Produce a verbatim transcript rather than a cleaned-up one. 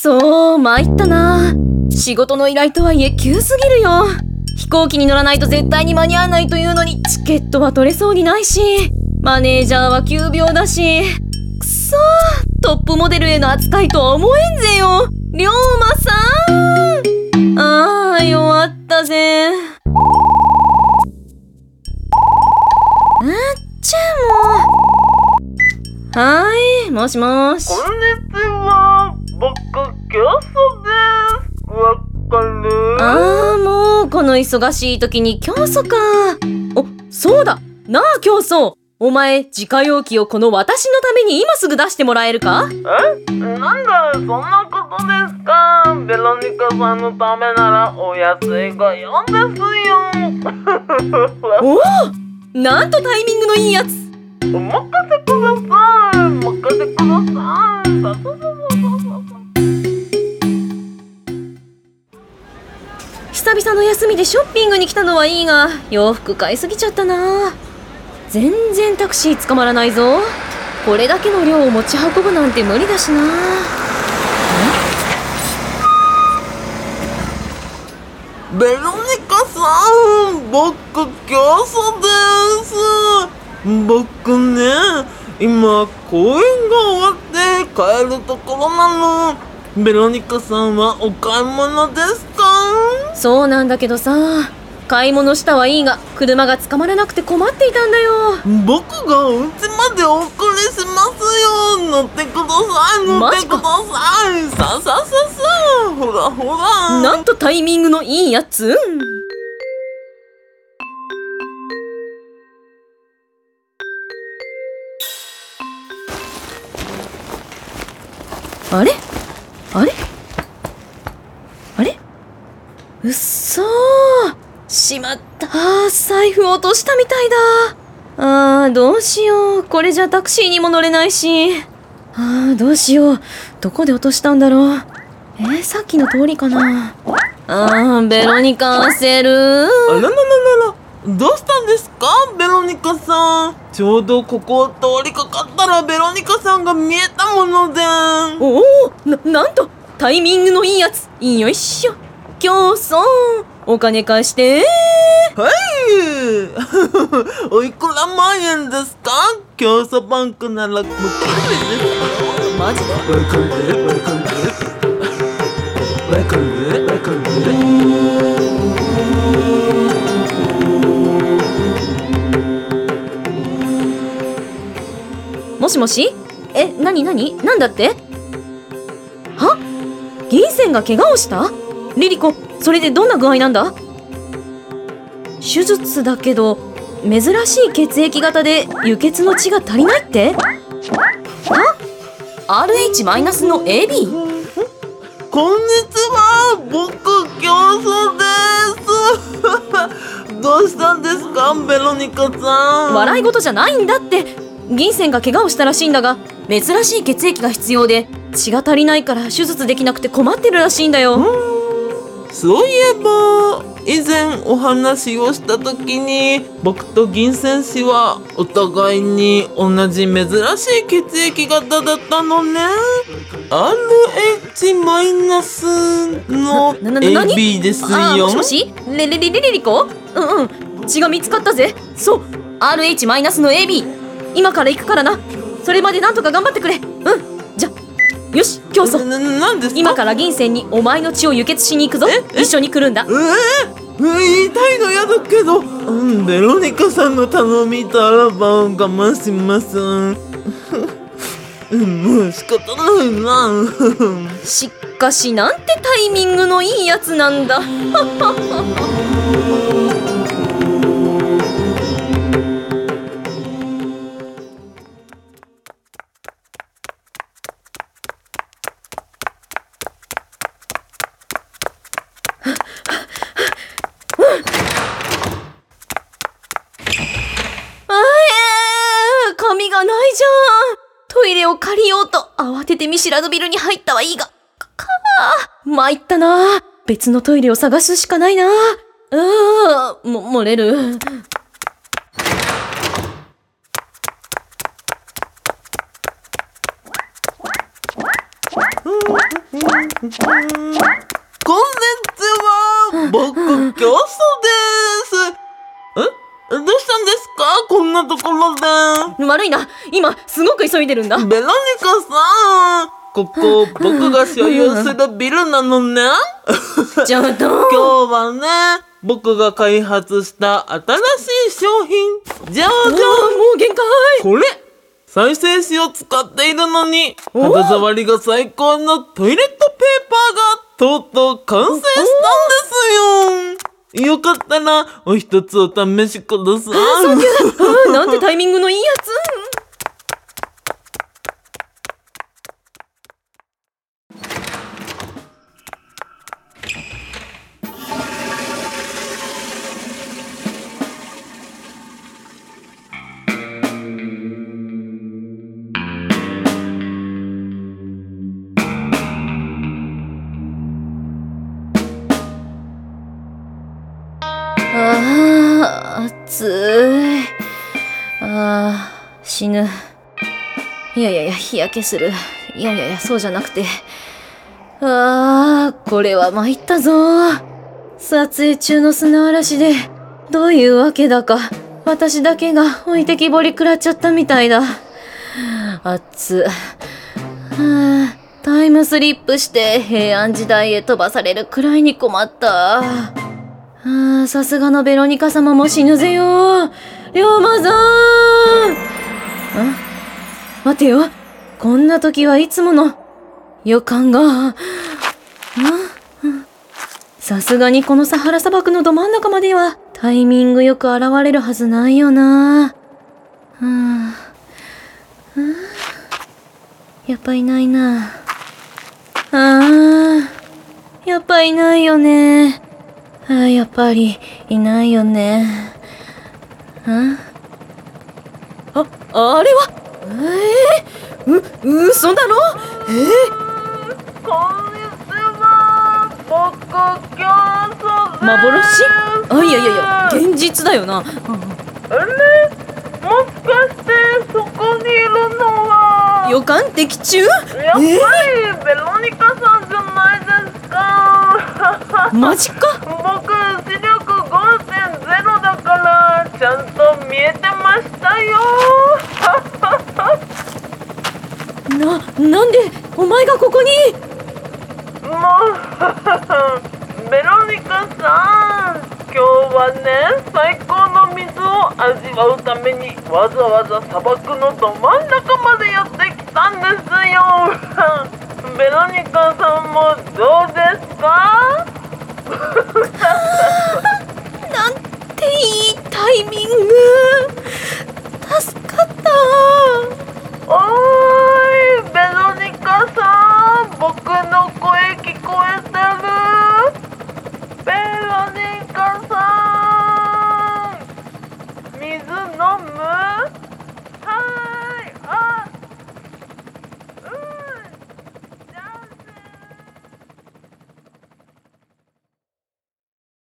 そう、参ったな。仕事の依頼とはいえ急すぎるよ。飛行機に乗らないと絶対に間に合わないというのにチケットは取れそうにないし、マネージャーは急病だし、くそー、トップモデルへの扱いとは思えんぜよ。龍馬さん、あー弱ったぜ。あっちゃもう。はーい、もしもし。 こんにちは、僕教祖です。わかる？ あーもうこの忙しい時に教祖か。お、そうだなあ教祖、お前自家用機をこの私のために今すぐ出してもらえるか？ え？なんだそんなことですか。ベロニカさんのためならお安いご用ですよ。 おお、なんとタイミングのいいやつ。 お任せください、任せください。さささささ久々の休みでショッピングに来たのはいいが、洋服買いすぎちゃったな。全然タクシー捕まらないぞ。これだけの量を持ち運ぶなんて無理だしな。 ベロニカさん、僕教祖です。僕ね、今公演が終わって帰るところなの。ベロニカさんはお買い物ですか？ そうなんだけどさ、買い物したはいいが車が捕まらなくて困っていたんだよ。 僕がお家までお送りしますよ。乗ってください、乗ってください。ささささ、ほらほら。 なんとタイミングのいいやつ。あれあれあれ、うっそー、しまった、財布落としたみたいだ。あーどうしよう、これじゃタクシーにも乗れないし。あーどうしよう、どこで落としたんだろう。えー、さっきの通りかな。あーベロニカ焦る。 あららららら、どうしたんですかベロニカさん。ちょうどここを通りかかったらベロニカさんが見えたもので。 おお、な、なんとタイミングのいいやつ。よいしょ。教祖、お金貸して。 はいおいくら万円ですか？教祖バンクなら無金利ですよ。 マジで？ Welcome to Welcome to Welcome to Welcome to もしもし、え、なになに、なんだって？は？銀線が怪我をした？リリコ、それでどんな具合なんだ？手術だけど珍しい血液型で輸血の血が足りないって？は？ アールエイチ マイナスの エービー？ こんにちは、僕教祖ですどうしたんですかベロニカさん。 笑い事じゃないんだって。銀線が怪我をしたらしいんだが、珍しい血液が必要で血が足りないから手術できなくて困ってるらしいんだよ。 そういえば以前お話をした時に僕と銀線氏はお互いに同じ珍しい血液型だったのね。 アールエイチ マイナスの エービー ですよ。 あ、もしもし、レレレレレリコ？うんうん、血が見つかったぜ。そう、 アールエイチ マイナスの エービー。 今から行くからな。それまでなんとか頑張ってくれ。うん、じゃよし、教祖、 な、な、なんですか？ 今から銀線にお前の血を輸血しに行くぞ。一緒に来るんだ。 えー、言いたいのやだけど、うん、ベロニカさんの頼みとあらば我慢します。もう仕方ないな。 しかしなんてタイミングのいいやつなんだ。紙がないじゃん。トイレを借りようと慌てて見知らぬビルに入ったはいいが、かかー参ったな。別のトイレを探すしかないな。あーも漏れる。 は。僕、教祖です。えどうしたんですかこんなところで。 悪いな、今すごく急いでるんだ。 ベロニカさん、ここ僕が所有するビルなのね。 ちょっと今日はね、僕が開発した新しい商品、じゃじゃん。もう限界。 これ再生紙を使っているのに肌触りが最高のトイレットペーパーがとうとう完成したんですよ。よかったらお一つお試しください。 サンキュー。なんてタイミングのいいやつ。あー、暑い。あー、死ぬ。いやいやいや、日焼けする。いやいやいや、そうじゃなくて。あー、これは参ったぞ。撮影中の砂嵐で、どういうわけだか、私だけが置いてきぼり食らっちゃったみたいだ。暑。はあ、タイムスリップして平安時代へ飛ばされるくらいに困った。ああ、さすがのベロニカ様も死ぬぜよ。龍馬さん。あ、待てよ。こんな時はいつもの予感が。さすがにこのサハラ砂漠のど真ん中まではタイミングよく現れるはずないよな。はあ、はあ、やっぱいないな。ああ、やっぱいないよね。ああ、やっぱりいないよね。あ、あ、あれはえー、う、嘘だろ。えー、 こんにちは。僕、教祖です。 幻？あ、いやいやいや、現実だよな。あれ？もしかしてそこにいるのは予感的中？ やっぱりベロニカさんじゃないですか。 マジか。 僕視力 ごてんゼロ だからちゃんと見えてましたよ。 な、なんでお前がここに。 もうベロニカさん、今日はね、最高の水を味わうためにわざわざ砂漠のど真ん中までやってきたんですよ。ベロニカさんもどうですか？